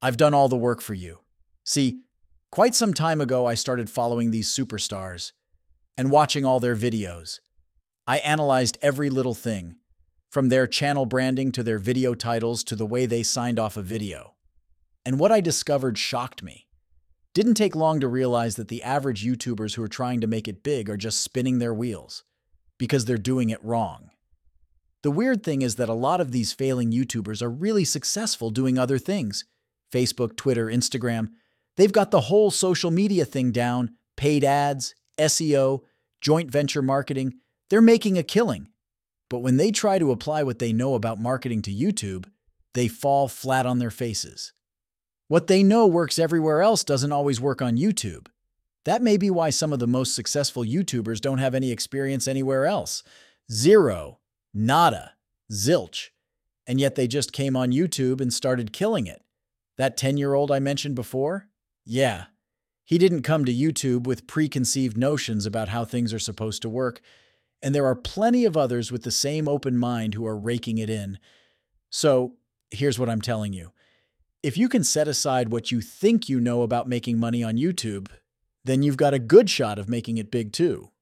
I've done all the work for you. See, quite some time ago, I started following these superstars and watching all their videos. I analyzed every little thing, from their channel branding to their video titles to the way they signed off a video. And what I discovered shocked me. Didn't take long to realize that the average YouTubers who are trying to make it big are just spinning their wheels because they're doing it wrong. The weird thing is that a lot of these failing YouTubers are really successful doing other things. Facebook, Twitter, Instagram. They've got the whole social media thing down, paid ads, SEO, joint venture marketing. They're making a killing. But when they try to apply what they know about marketing to YouTube, they fall flat on their faces. What they know works everywhere else doesn't always work on YouTube. That may be why some of the most successful YouTubers don't have any experience anywhere else. Zero, nada, zilch. And yet they just came on YouTube and started killing it. That 10-year-old I mentioned before? Yeah. He didn't come to YouTube with preconceived notions about how things are supposed to work, and there are plenty of others with the same open mind who are raking it in. So, here's what I'm telling you. If you can set aside what you think you know about making money on YouTube, then you've got a good shot of making it big too.